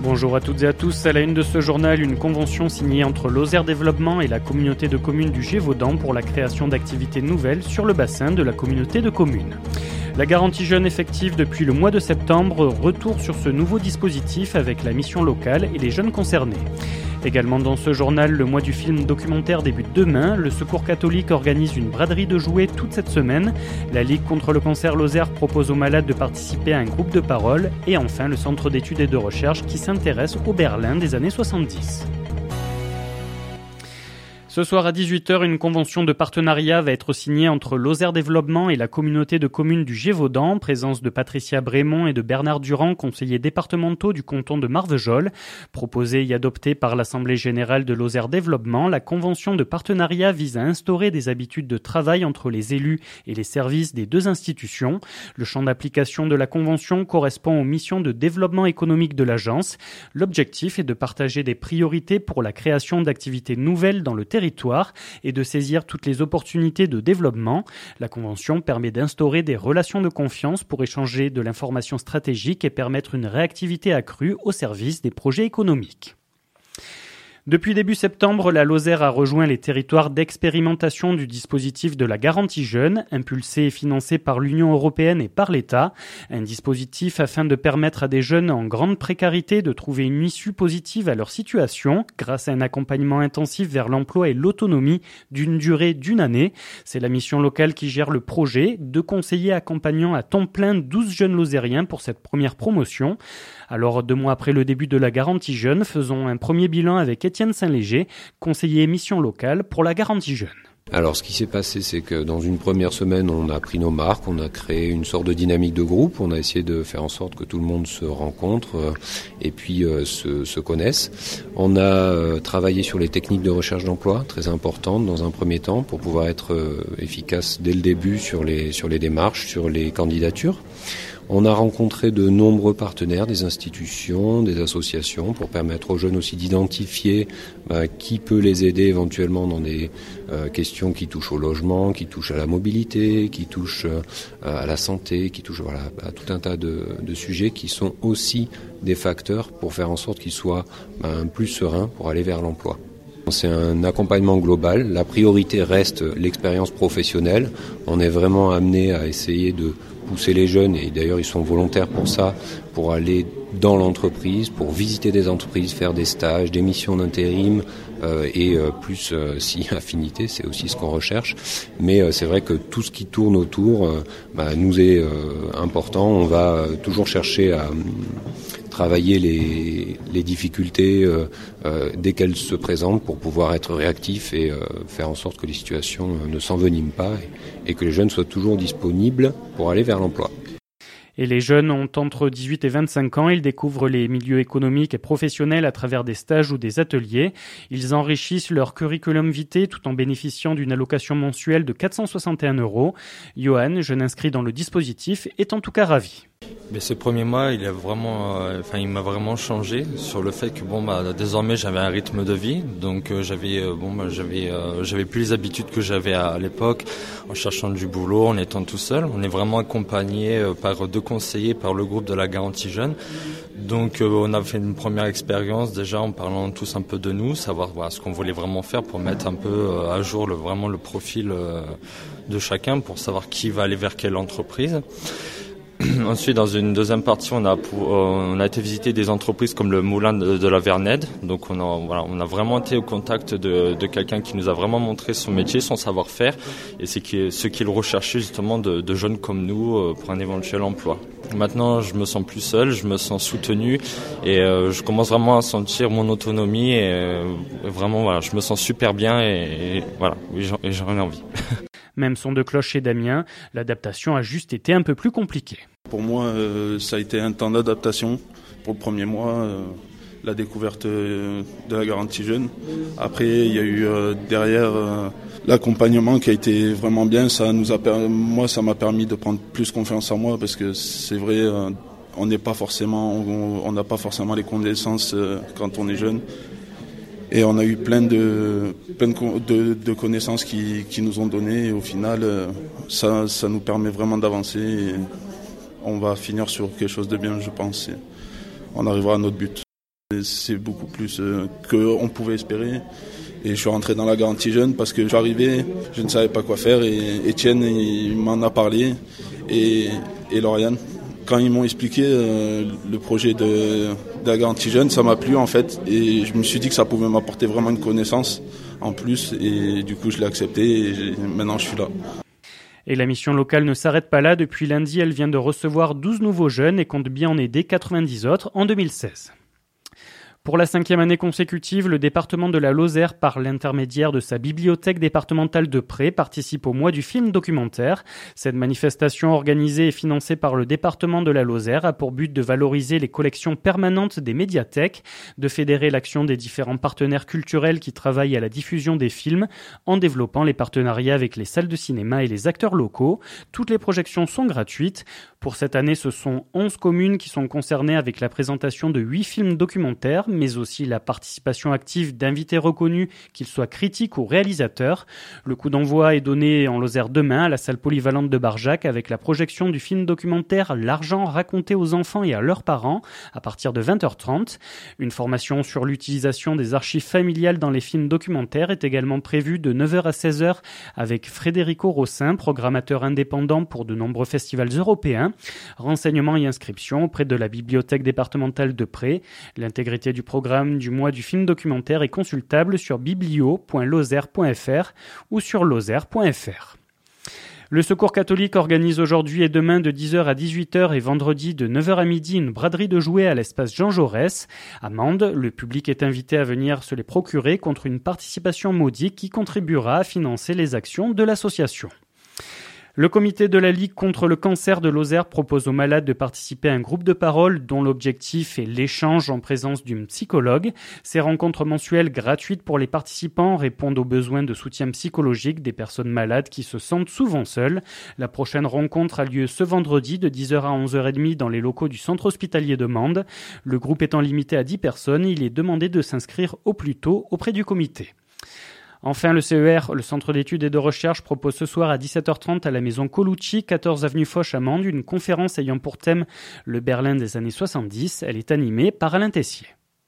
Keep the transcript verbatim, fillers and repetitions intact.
Bonjour à toutes et à tous. À la une de ce journal, une convention signée entre Lozère Développement et la communauté de communes du Gévaudan pour la création d'activités nouvelles sur le bassin de la communauté de communes. La garantie jeune effective depuis le mois de septembre, retour sur ce nouveau dispositif avec la mission locale et les jeunes concernés. Également dans ce journal, le mois du film documentaire débute demain. Le Secours catholique organise une braderie de jouets toute cette semaine. La Ligue contre le cancer Lozère propose aux malades de participer à un groupe de parole. Et enfin, le Centre d'études et de recherche qui s'intéresse au Berlin des années soixante-dix. Ce soir à dix-huit heures, une convention de partenariat va être signée entre Lozère Développement et la communauté de communes du Gévaudan, présence de Patricia Brémond et de Bernard Durand, conseillers départementaux du canton de Marvejols. Proposée et adoptée par l'Assemblée générale de Lozère Développement, la convention de partenariat vise à instaurer des habitudes de travail entre les élus et les services des deux institutions. Le champ d'application de la convention correspond aux missions de développement économique de l'agence. L'objectif est de partager des priorités pour la création d'activités nouvelles dans le territoire et de saisir toutes les opportunités de développement. La convention permet d'instaurer des relations de confiance pour échanger de l'information stratégique et permettre une réactivité accrue au service des projets économiques. Depuis début septembre, la Lozère a rejoint les territoires d'expérimentation du dispositif de la garantie jeune, impulsé et financé par l'Union européenne et par l'État. Un dispositif afin de permettre à des jeunes en grande précarité de trouver une issue positive à leur situation, grâce à un accompagnement intensif vers l'emploi et l'autonomie d'une durée d'une année. C'est la mission locale qui gère le projet, deux conseillers accompagnant à temps plein douze jeunes lozériens pour cette première promotion. Alors, deux mois après le début de la garantie jeune, faisons un premier bilan avec Étienne Saint-Léger, conseiller mission locale pour la garantie jeune. Alors ce qui s'est passé, c'est que dans une première semaine, on a pris nos marques, on a créé une sorte de dynamique de groupe, on a essayé de faire en sorte que tout le monde se rencontre euh, et puis euh, se, se connaisse. On a euh, travaillé sur les techniques de recherche d'emploi, très importantes dans un premier temps, pour pouvoir être euh, efficace dès le début sur les, sur les démarches, sur les candidatures. On a rencontré de nombreux partenaires, des institutions, des associations, pour permettre aux jeunes aussi d'identifier bah, qui peut les aider éventuellement dans des euh, questions qui touchent au logement, qui touchent à la mobilité, qui touchent euh, à la santé, qui touchent voilà, à tout un tas de, de sujets qui sont aussi des facteurs pour faire en sorte qu'ils soient bah, plus sereins pour aller vers l'emploi. C'est un accompagnement global. La priorité reste l'expérience professionnelle. On est vraiment amené à essayer de pousser les jeunes, et d'ailleurs ils sont volontaires pour ça, pour aller dans l'entreprise, pour visiter des entreprises, faire des stages, des missions d'intérim euh, et euh, plus euh, si affinité, c'est aussi ce qu'on recherche. Mais euh, c'est vrai que tout ce qui tourne autour euh, bah, nous est euh, important. On va euh, toujours chercher à travailler les, les difficultés euh, euh, dès qu'elles se présentent pour pouvoir être réactif et euh, faire en sorte que les situations euh, ne s'enveniment pas et, et que les jeunes soient toujours disponibles pour aller vers l'emploi. Et les jeunes ont entre dix-huit et vingt-cinq ans, ils découvrent les milieux économiques et professionnels à travers des stages ou des ateliers. Ils enrichissent leur curriculum vitae tout en bénéficiant d'une allocation mensuelle de quatre cent soixante et un euros. Johan, jeune inscrit dans le dispositif, est en tout cas ravi. Mais ce premier mois, il a vraiment, euh, enfin, il m'a vraiment changé sur le fait que bon, bah, désormais j'avais un rythme de vie, donc euh, j'avais, euh, bon, bah, j'avais, euh, j'avais plus les habitudes que j'avais à, à l'époque, en cherchant du boulot, en étant tout seul. On est vraiment accompagné euh, par deux conseillers, par le groupe de la garantie jeune. Donc, euh, on a fait une première expérience déjà en parlant tous un peu de nous, savoir voilà, ce qu'on voulait vraiment faire pour mettre un peu euh, à jour le, vraiment le profil euh, de chacun, pour savoir qui va aller vers quelle entreprise. Ensuite, dans une deuxième partie, on a, on a été visiter des entreprises comme le Moulin de, de la Vernède. Donc, on a, voilà, on a vraiment été au contact de, de quelqu'un qui nous a vraiment montré son métier, son savoir-faire, et c'est qui, ce qu'il recherchait justement de, de jeunes comme nous pour un éventuel emploi. Maintenant, je me sens plus seul, je me sens soutenu, et euh, je commence vraiment à sentir mon autonomie, et euh, vraiment, voilà, je me sens super bien, et, et voilà, et j'en, et j'en ai envie. Même son de cloche chez Damien, l'adaptation a juste été un peu plus compliquée. Pour moi, euh, ça a été un temps d'adaptation. Pour le premier mois, euh, la découverte euh, de la garantie jeune. Après, il y a eu euh, derrière euh, l'accompagnement qui a été vraiment bien. Ça nous a per- moi, ça m'a permis de prendre plus confiance en moi, parce que c'est vrai, euh, on n'est pas forcément, on n'a pas forcément les connaissances euh, quand on est jeune. Et on a eu plein de, plein de, de, de connaissances qui, qui nous ont donné. Et au final, ça, ça nous permet vraiment d'avancer. Et on va finir sur quelque chose de bien, je pense. Et on arrivera à notre but. C'est beaucoup plus euh, qu'on pouvait espérer. Et je suis rentré dans la garantie jeune parce que j'arrivais, je ne savais pas quoi faire et Étienne il m'en a parlé et, et Lauriane. Quand ils m'ont expliqué euh, le projet de, de la garantie jeune, ça m'a plu en fait et je me suis dit que ça pouvait m'apporter vraiment une connaissance en plus et du coup je l'ai accepté et maintenant je suis là. Et la mission locale ne s'arrête pas là. Depuis lundi, elle vient de recevoir douze nouveaux jeunes et compte bien en aider quatre-vingt-dix autres en deux mille seize. Pour la cinquième année consécutive, le département de la Lozère, par l'intermédiaire de sa bibliothèque départementale de Pré, participe au mois du film documentaire. Cette manifestation organisée et financée par le département de la Lozère a pour but de valoriser les collections permanentes des médiathèques, de fédérer l'action des différents partenaires culturels qui travaillent à la diffusion des films, en développant les partenariats avec les salles de cinéma et les acteurs locaux. Toutes les projections sont gratuites. Pour cette année, ce sont onze communes qui sont concernées avec la présentation de huit films documentaires, mais aussi la participation active d'invités reconnus, qu'ils soient critiques ou réalisateurs. Le coup d'envoi est donné en Lozère demain à la salle polyvalente de Barjac avec la projection du film documentaire L'argent raconté aux enfants et à leurs parents à partir de vingt heures trente. Une formation sur l'utilisation des archives familiales dans les films documentaires est également prévue de neuf heures à seize heures avec Frédérico Rossin, programmateur indépendant pour de nombreux festivals européens. Renseignements et inscriptions auprès de la bibliothèque départementale de Pré. L'intégrité du programme du mois du film documentaire est consultable sur biblio point lozère point f r ou sur lozère point f r. Le Secours catholique organise aujourd'hui et demain de dix heures à dix-huit heures et vendredi de neuf heures à midi une braderie de jouets à l'espace Jean Jaurès. À Mende, le public est invité à venir se les procurer contre une participation modique qui contribuera à financer les actions de l'association. Le comité de la Ligue contre le cancer de Lozère propose aux malades de participer à un groupe de parole dont l'objectif est l'échange en présence d'une psychologue. Ces rencontres mensuelles gratuites pour les participants répondent aux besoins de soutien psychologique des personnes malades qui se sentent souvent seules. La prochaine rencontre a lieu ce vendredi de dix heures à onze heures trente dans les locaux du centre hospitalier de Mende. Le groupe étant limité à dix personnes, il est demandé de s'inscrire au plus tôt auprès du comité. Enfin, le C E R, le Centre d'études et de recherche, propose ce soir à dix-sept heures trente à la maison Colucci, quatorze avenue Foch à Mende, une conférence ayant pour thème le Berlin des années soixante-dix. Elle est animée par Alain Tessier.